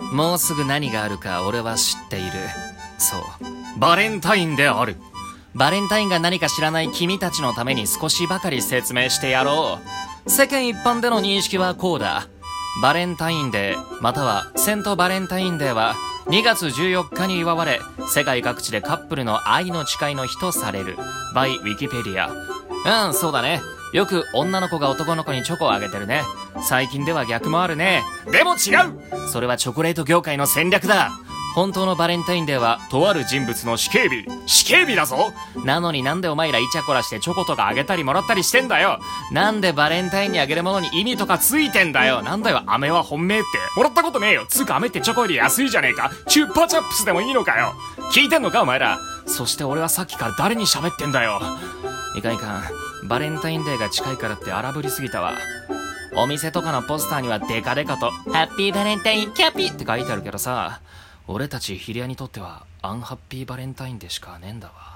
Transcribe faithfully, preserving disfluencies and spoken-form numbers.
もうすぐ何があるか俺は知っている。そう、バレンタインである。バレンタインが何か知らない君たちのために少しばかり説明してやろう。世間一般での認識はこうだ。バレンタインデーまたはセントバレンタインデーはにがつじゅうよっかに祝われ、世界各地でカップルの愛の誓いの日とされる。by ウィキペディア。うん、そうだね。よく女の子が男の子にチョコをあげてるね。最近では逆もあるね。でも違う。それはチョコレート業界の戦略だ。本当のバレンタインデーはとある人物の死刑日。死刑日だぞ。なのになんでお前らイチャコラしてチョコとかあげたりもらったりしてんだよ。なんでバレンタインにあげるものに意味とかついてんだよ。なんだよ飴は本命って。もらったことねえよ。つうか飴ってチョコより安いじゃねえか。チュッパチャップスでもいいのかよ。聞いてんのかお前ら。そして俺はさっきから誰に喋ってんだよ。いかんいかん。バレンタインデーが近いからって荒ぶりすぎたわ。お店とかのポスターにはデカデカとハッピーバレンタインキャピって書いてあるけどさ、俺たちヒリアにとってはアンハッピーバレンタインでしかねえんだわ。